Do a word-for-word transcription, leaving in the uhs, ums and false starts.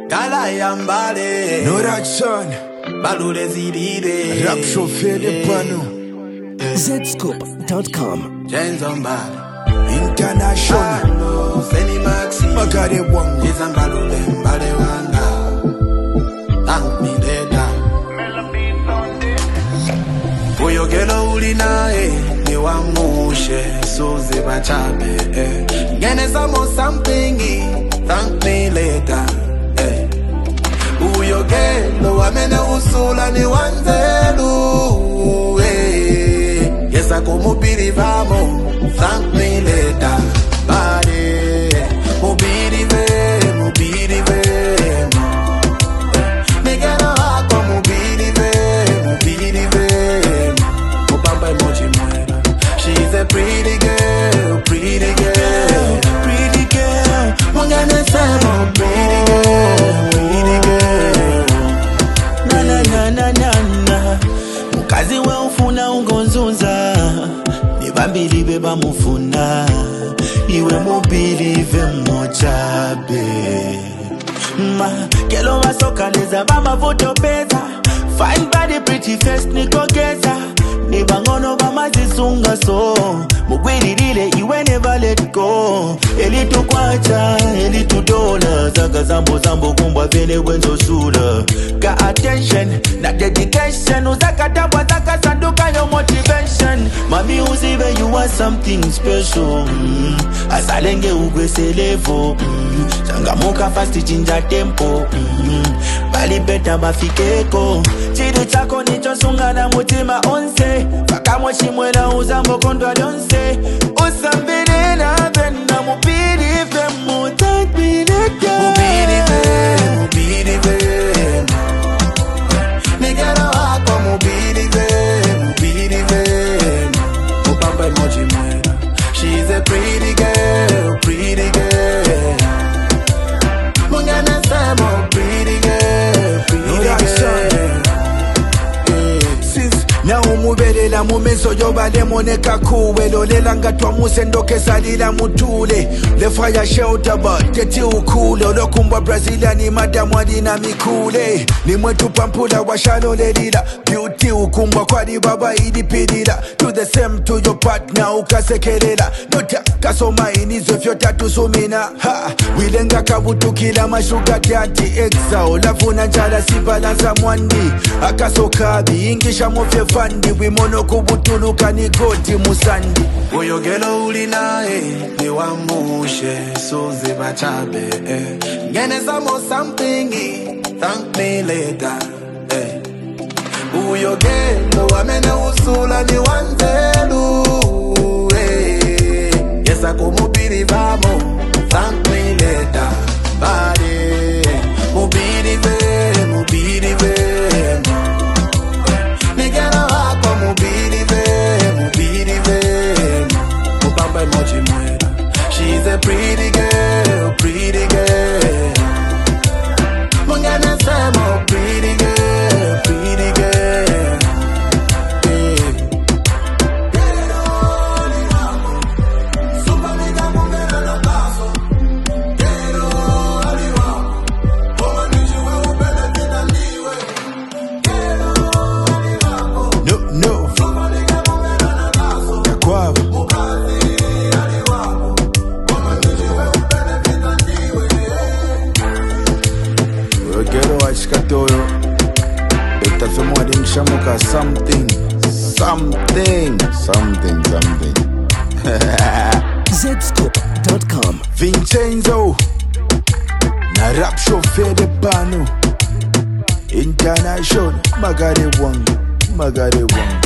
Kalayambale No that son Balule zidide Rap chauffeur de pano Z Scoop dot com James Ombale International Feni Maxi Magare Wango Jizan Balule Mbale Wanga Thank me later Uyo gelo ulinae Ni wamushe Suzi bachabe eh. Ngene samo something Thank me later eh. Uyo gelo Wamene usula ni wanzelu eh. Yesa kumupiri vamo Thank me later Bade Mubiri ve Mubiri ve Nigero hako mubiri ve Mubiri ve Mubamba emoji mwera She's a pretty girl Pretty girl Pretty girl Mungane semo Pretty girl Pretty girl Na na na na na na Mukazi we ufuna ungonzunza Nibambili beba mufuna Iwe mubili mochabe Ma Kelo masoka leza bama voto pesa Fine body pretty face niko geza Nibangono bama zisunga so Mugwiri dile iwe never let go Elitu kwacha, elitu dola Zaka zambo zambo kumbwa vene wenzo sula Ka attention, na dedication Uzaka tabwa zaka sanduka yo motivation Mami uzive you are something special mm. Asalenge ugwese levo mm. Changamuka fast chinja tempo mm. Bali beta mafikeko Chidu chako nicho sunga na mutima onse Faka moshi mwela uzambo kondwa donse Usambile na vena mupiri fe mutakbile ke Mubiri ve Mubiri ve Nigero hako mubiri ve Mubiri ve Mubamba emoji mwera She's a pretty girl Pretty girl Mungane semo Pretty girl Pretty girl Na umubelela mumeso yobale moneka kuwe Lolela ngatwa musendoke salila mutule Le fire shelter but teti ukule Olokumbwa Braziliani madamu adina mikule Ni mwetu pampula washalo lelila Beauty ukumbwa kwa di baba idipidila Do the same to your partner ukasekelela Nota kasoma inizo fyota tusumina Ha, wilenga kabutu kila mashuga tianti Exa olafuna njala sibalanza mwandi Akasokabi ingisha mofye fandi Wimono kubutuluka ni goti musandi Uyo gelo ulinae Ni wamushe Suzi bachabe eh. Ngene samo something Thank me later eh. Uyo gelo Wamene usula ni wanzelu eh. Yesa kumupiri vamo Thank me later Bade Mubiri ve Mubiri ve Nigero hako mubiri ve Mubiri ve Mubamba emoji mwera She's a pretty girl Pretty girl Mungane semo Pretty girl Pretty girl No, no Kwao Gero wachikatoyo Etasomo adimishamuka something Something Something, something Z Scoop dot com Vincenzo Na rap chauffeur de pano International Magare Wango Magare Wango